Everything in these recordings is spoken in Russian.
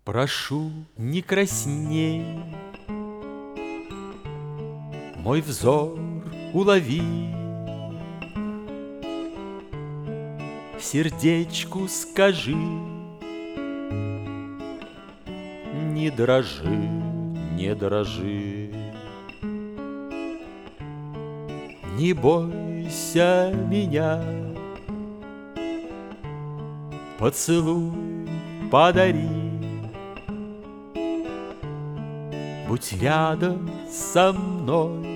Прошу, не красней, мой взор улови, сердечку скажи, не дрожи, не дрожи. Не бойся меня, поцелуй подари, будь рядом со мной,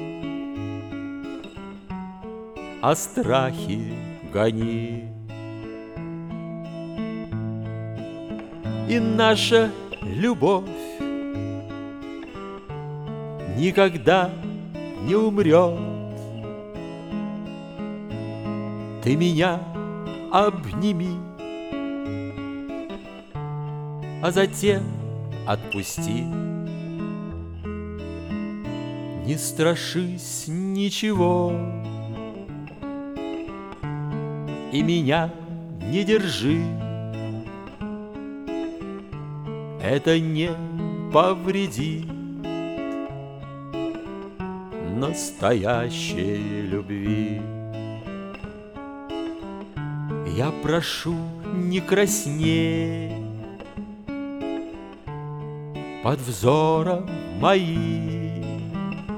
а страхи гони. И наша любовь никогда не умрет. Ты меня обними, а затем отпусти. Не страшись ничего и меня не держи. Это не повредит настоящей любви. Я прошу, не красней под взором моим,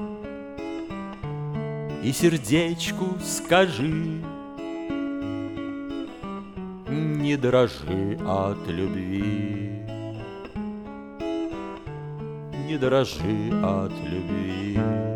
и сердечку скажи, не дрожи от любви, не дрожи от любви.